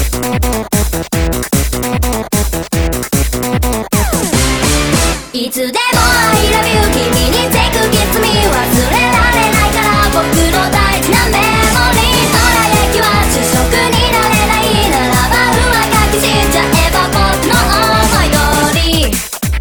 いつでも I love you 君に take a kiss me 忘れられないから僕の大事なメモリーどら焼きは主食になれないならば上書きしちゃえば僕の思い通り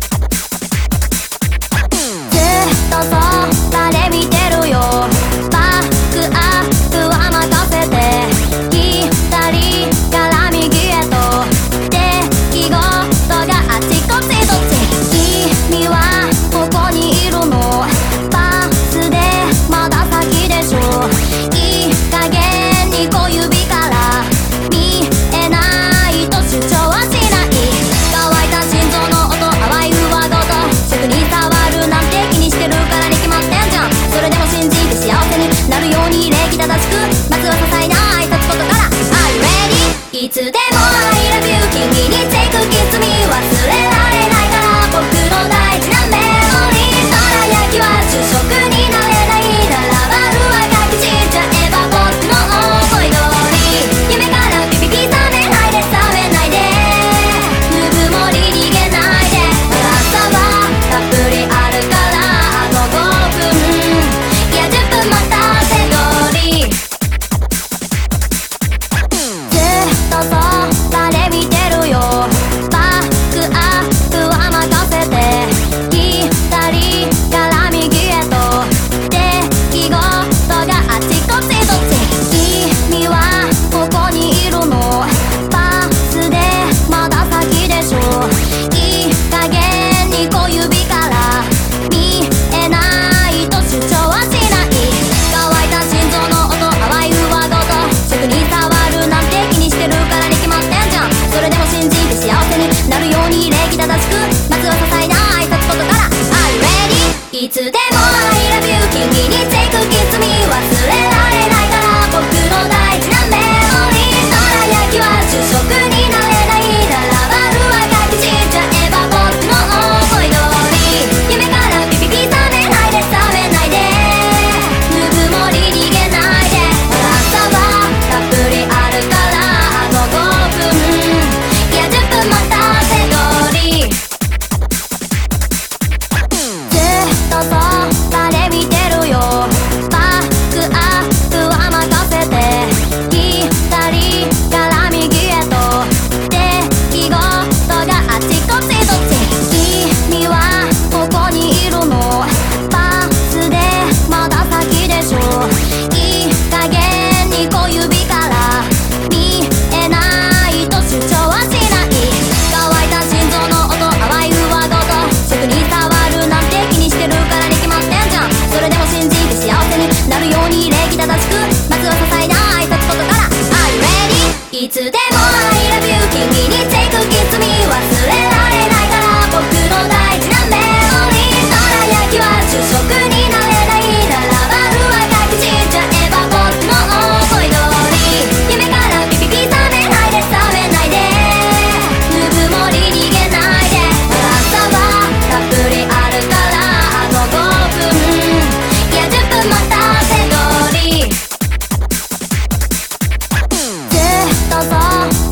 ずっとそばで見てるよバックアップは任せて左から右へと出来事があちこちどっち君はここにいるのバスでまだ先でしょいい加減に小指から見えないと主張はしない乾いた心臓の音淡い上ごと食に触るなんて気にしてるからに決まってんじゃんそれでも信じて幸せになるように礼儀正しくまずは些細な挨拶事から Are you ready? いつでも I love you 君に take a kiss me 忘れられないから僕の大事なメモリーどら焼きは主食になれないならば上書きしちゃえば僕の思い通り夢からピピ刻めないで冷めないでぬくもり逃げないで朝はたっぷりあるからあと5分いや10分待たせ通りずっとそばで見てるよバックアップは任せて左から右へと出来事があちこちどっち君はここにいるのバスでまだ先でしょいい加減に小指から見えないと主張はしない乾いた心臓の音淡い上ごと食に触るなんて気にしてるからに決まってんじゃんそれでも信じて幸せになるように礼儀正しくまずは些細な挨拶事から Are you ready? いつでも I love you 君に take a kiss me 忘れられないから僕の大事なメモリーどら焼きは主食になれないならば上書きしちゃえば僕の思い通り夢からピピ刻めないで冷めないでぬくもり逃げないで朝はたっぷりあるからあと5分いや10分待たせ通りずっとそばで見てるよバックアップは任せて左から右へと出来事があちこちどっち君はここにいるのバスでまだ先でしょいい加減に小指から見えないと主張はしない乾いた心臓の音淡い上ごと食に触るなんて気にしてるからに決まってんじゃんそれでも信じて幸せになるように礼儀正しくまずは些細な挨拶事から Are you ready? いつでも I love you 君に take a kiss me 忘れられないから僕の大事なメモリーどら焼きは主食になれないならば上書きしちゃえば僕の思い通り夢からピピ刻めないで冷めないでぬくもり逃げないで朝はたっぷりあるからあと5分いや10分待たせ通りずっとそ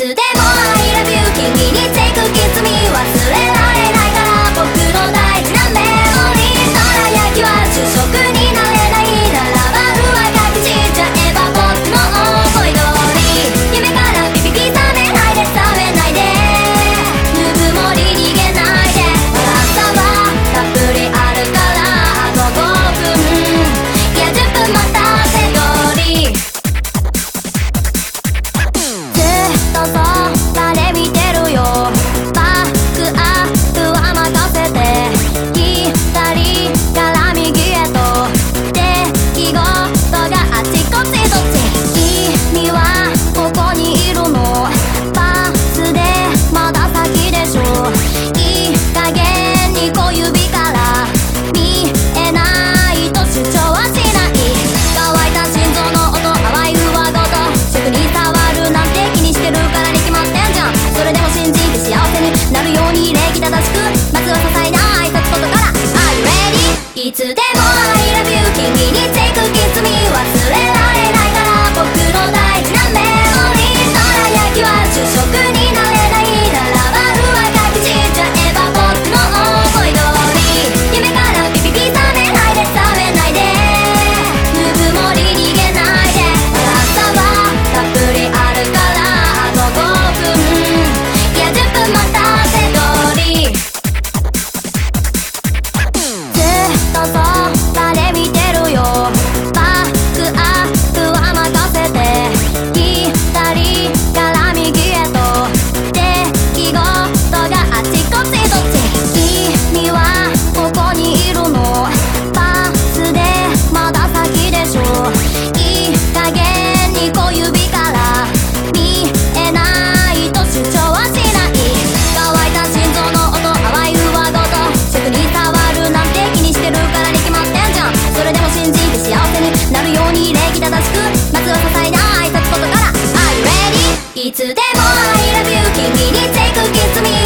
つでも I love you 君に take a kiss me 忘れられないから僕の大事なメモリー輝きは主食になれないならば上書きしちゃえば僕の思い通り夢からビビ刻めないで覚めないでぬくもり逃げないで朝はたっぷりあるからあと5分いや10分待たせよりずっとそばで見てるよバックアップは任せて左から右へと出来事があちこちどっち君はここにいるのバスでまだ先でしょいい加減に小指から見えないと主張はしない乾いた心臓の音淡い上ごと食に触るなんて気にしてるからに決まってんじゃんそれでも信じて幸せになるように礼儀正しくまずは些細な挨拶ことから Are you ready? いつでも I love you 君に take a kiss me 忘れられないから僕の大事なメモリー輝きは主食になれないならば上書きしちゃえば僕の思い通り夢からビビ刻めないで覚めないでぬくもり逃げないで朝はたっぷりあるからあと5分いや10分待たせよりずっとそばで見てるよバックアップは任せて左から右へと出来事があちこちどっち君はここにいるのバスでまだ先でしょいい加減に小指から見えないと主張はしない乾いた心臓の音淡い上ごと食に触るなんて気にしてるからに決まってんじゃんそれでも信じて幸せになるように礼儀正しくまずは些細な挨拶ことから Are you ready? いつでも I love you 君に take a kiss me